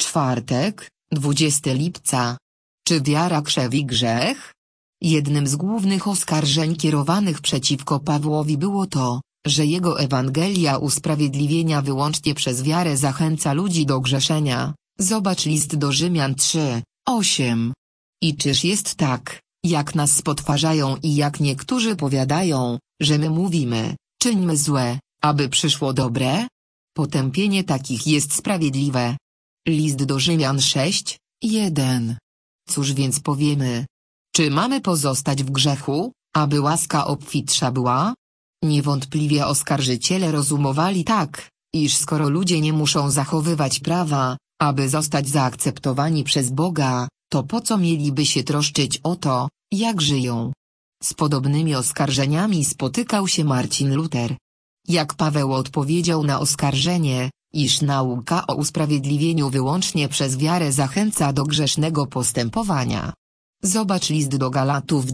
Czwartek, 20 lipca. Czy wiara krzewi grzech? Jednym z głównych oskarżeń kierowanych przeciwko Pawłowi było to, że jego Ewangelia usprawiedliwienia wyłącznie przez wiarę zachęca ludzi do grzeszenia. Zobacz list do Rzymian 3:8. I czyż jest tak, jak nas spotwarzają i jak niektórzy powiadają, że my mówimy, czyńmy złe, aby przyszło dobre? Potępienie takich jest sprawiedliwe. List do Rzymian 6:1. Cóż więc powiemy? Czy mamy pozostać w grzechu, aby łaska obfitsza była? Niewątpliwie oskarżyciele rozumowali tak, iż skoro ludzie nie muszą zachowywać prawa, aby zostać zaakceptowani przez Boga, to po co mieliby się troszczyć o to, jak żyją? Z podobnymi oskarżeniami spotykał się Marcin Luter. Jak Paweł odpowiedział na oskarżenie, iż nauka o usprawiedliwieniu wyłącznie przez wiarę zachęca do grzesznego postępowania? Zobacz list do Galatów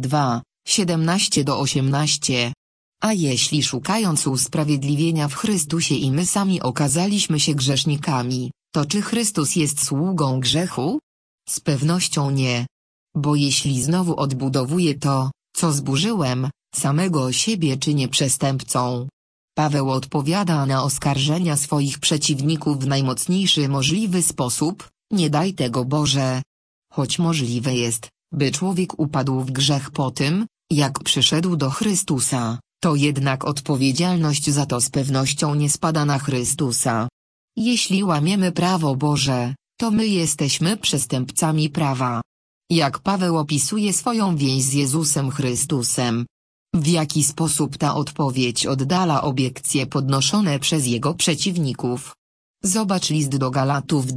2:17-18. A jeśli szukając usprawiedliwienia w Chrystusie i my sami okazaliśmy się grzesznikami, to czy Chrystus jest sługą grzechu? Z pewnością nie. Bo jeśli znowu odbudowuję to, co zburzyłem, samego siebie czynię przestępcą. Paweł odpowiada na oskarżenia swoich przeciwników w najmocniejszy możliwy sposób: nie daj tego Boże. Choć możliwe jest, by człowiek upadł w grzech po tym, jak przyszedł do Chrystusa, to jednak odpowiedzialność za to z pewnością nie spada na Chrystusa. Jeśli łamiemy prawo Boże, to my jesteśmy przestępcami prawa. Jak Paweł opisuje swoją więź z Jezusem Chrystusem? W jaki sposób ta odpowiedź oddala obiekcje podnoszone przez jego przeciwników? Zobacz list do Galatów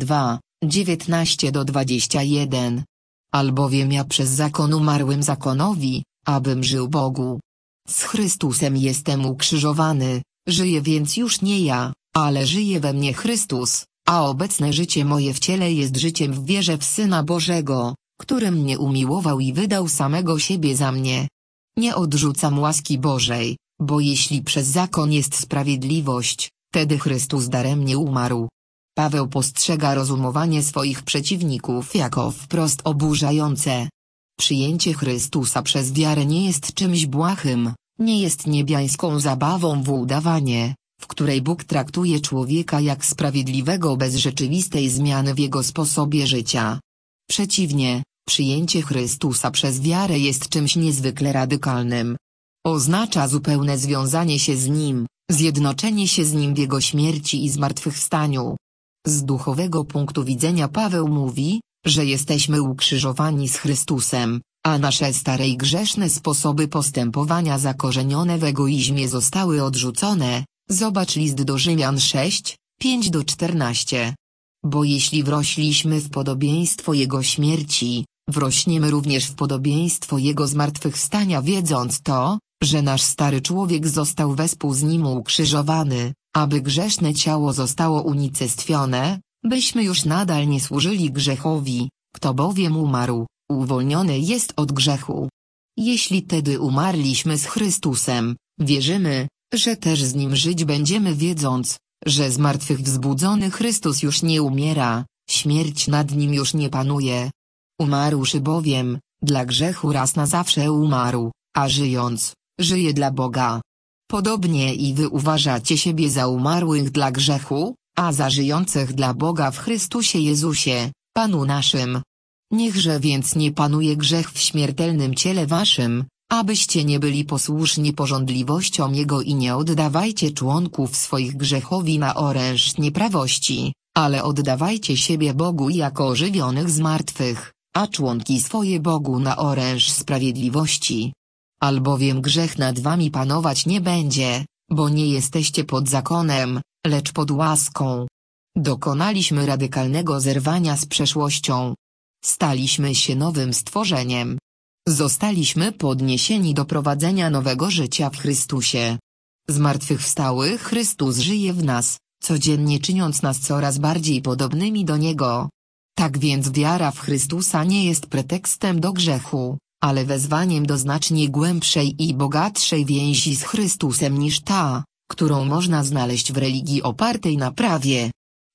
2:19-21. Albowiem ja przez zakon umarłem zakonowi, abym żył Bogu. Z Chrystusem jestem ukrzyżowany, żyję więc już nie ja, ale żyje we mnie Chrystus, a obecne życie moje w ciele jest życiem w wierze w Syna Bożego, który mnie umiłował i wydał samego siebie za mnie. Nie odrzucam łaski Bożej, bo jeśli przez zakon jest sprawiedliwość, tedy Chrystus daremnie umarł. Paweł postrzega rozumowanie swoich przeciwników jako wprost oburzające. Przyjęcie Chrystusa przez wiarę nie jest czymś błahym, nie jest niebiańską zabawą w udawanie, w której Bóg traktuje człowieka jak sprawiedliwego bez rzeczywistej zmiany w jego sposobie życia. Przeciwnie, przyjęcie Chrystusa przez wiarę jest czymś niezwykle radykalnym. Oznacza zupełne związanie się z Nim, zjednoczenie się z Nim w Jego śmierci i zmartwychwstaniu. Z duchowego punktu widzenia Paweł mówi, że jesteśmy ukrzyżowani z Chrystusem, a nasze stare i grzeszne sposoby postępowania zakorzenione w egoizmie zostały odrzucone. Zobacz list do Rzymian 6:5-14. Bo jeśli wrośliśmy w podobieństwo Jego śmierci, wrośniemy również w podobieństwo Jego zmartwychwstania, wiedząc to, że nasz stary człowiek został wespół z Nim ukrzyżowany, aby grzeszne ciało zostało unicestwione, byśmy już nadal nie służyli grzechowi, kto bowiem umarł, uwolniony jest od grzechu. Jeśli tedy umarliśmy z Chrystusem, wierzymy, że też z Nim żyć będziemy, wiedząc, że zmartwychwzbudzony Chrystus już nie umiera, śmierć nad Nim już nie panuje. Umarłszy bowiem, dla grzechu raz na zawsze umarł, a żyjąc, żyje dla Boga. Podobnie i wy uważacie siebie za umarłych dla grzechu, a za żyjących dla Boga w Chrystusie Jezusie, Panu naszym. Niechże więc nie panuje grzech w śmiertelnym ciele waszym, abyście nie byli posłuszni pożądliwościom Jego i nie oddawajcie członków swoich grzechowi na oręż nieprawości, ale oddawajcie siebie Bogu jako ożywionych z martwych, a członki swoje Bogu na oręż sprawiedliwości. Albowiem grzech nad wami panować nie będzie, bo nie jesteście pod zakonem, lecz pod łaską. Dokonaliśmy radykalnego zerwania z przeszłością. Staliśmy się nowym stworzeniem. Zostaliśmy podniesieni do prowadzenia nowego życia w Chrystusie. Zmartwychwstały Chrystus żyje w nas, codziennie czyniąc nas coraz bardziej podobnymi do Niego. Tak więc wiara w Chrystusa nie jest pretekstem do grzechu, ale wezwaniem do znacznie głębszej i bogatszej więzi z Chrystusem niż ta, którą można znaleźć w religii opartej na prawie.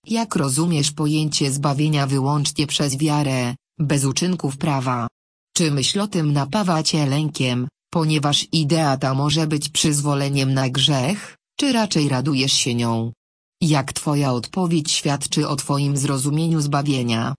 Jak rozumiesz pojęcie zbawienia wyłącznie przez wiarę, bez uczynków prawa? Czy myśl o tym napawa cię lękiem, ponieważ idea ta może być przyzwoleniem na grzech, czy raczej radujesz się nią? Jak twoja odpowiedź świadczy o twoim zrozumieniu zbawienia?